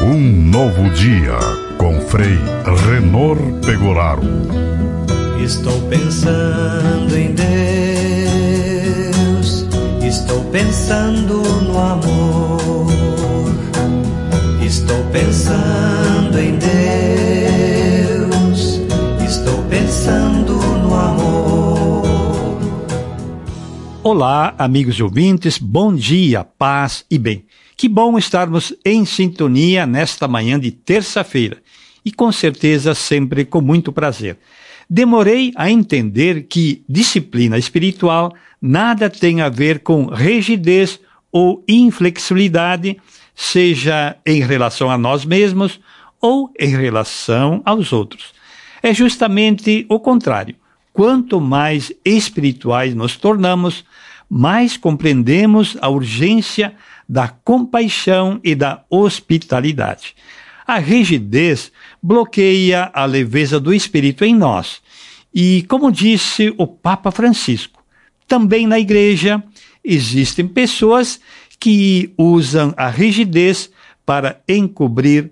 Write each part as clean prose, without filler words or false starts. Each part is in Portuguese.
Um novo dia com Frei Renor Pegoraro. Estou pensando em Deus, estou pensando no amor, estou pensando em Deus, estou pensando no amor. Olá, amigos e ouvintes, bom dia, paz e bem. Que bom estarmos em sintonia nesta manhã de terça-feira e com certeza sempre com muito prazer. Demorei a entender que disciplina espiritual nada tem a ver com rigidez ou inflexibilidade, seja em relação a nós mesmos ou em relação aos outros. É justamente o contrário. Quanto mais espirituais nos tornamos, mais compreendemos a urgência da compaixão e da hospitalidade. A rigidez bloqueia a leveza do Espírito em nós. E, como disse o Papa Francisco, também na igreja existem pessoas que usam a rigidez para encobrir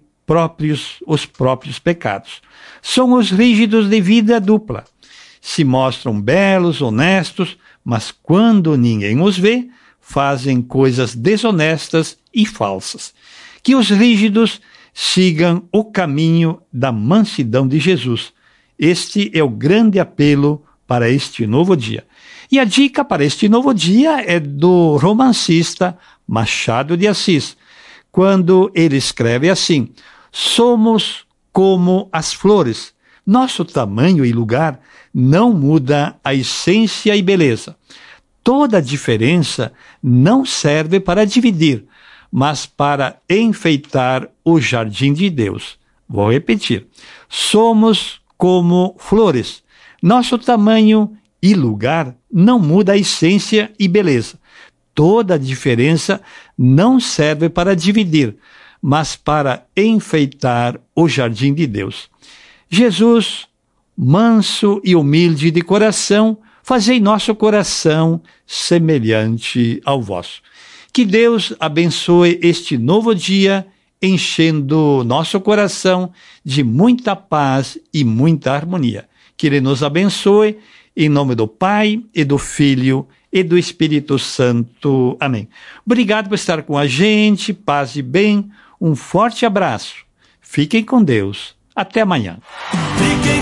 os próprios pecados. São os rígidos de vida dupla. Se mostram belos, honestos, mas quando ninguém os vê, fazem coisas desonestas e falsas. Que os rígidos sigam o caminho da mansidão de Jesus. Este é o grande apelo para este novo dia. E a dica para este novo dia é do romancista Machado de Assis, quando ele escreve assim: somos como as flores. Nosso tamanho e lugar não muda a essência e beleza. Toda diferença não serve para dividir, mas para enfeitar o jardim de Deus. Vou repetir. Somos como flores. Nosso tamanho e lugar não muda a essência e beleza. Toda diferença não serve para dividir, mas para enfeitar o jardim de Deus. Jesus, manso e humilde de coração, fazei nosso coração semelhante ao vosso. Que Deus abençoe este novo dia, enchendo nosso coração de muita paz e muita harmonia. Que Ele nos abençoe, em nome do Pai, e do Filho, e do Espírito Santo. Amém. Obrigado por estar com a gente, paz e bem, um forte abraço. Fiquem com Deus. Até amanhã. Fiquem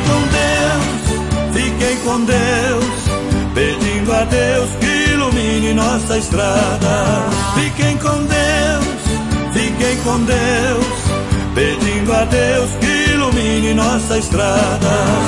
com Deus, pedindo a Deus que ilumine nossa estrada. Fiquem com Deus, pedindo a Deus que ilumine nossa estrada.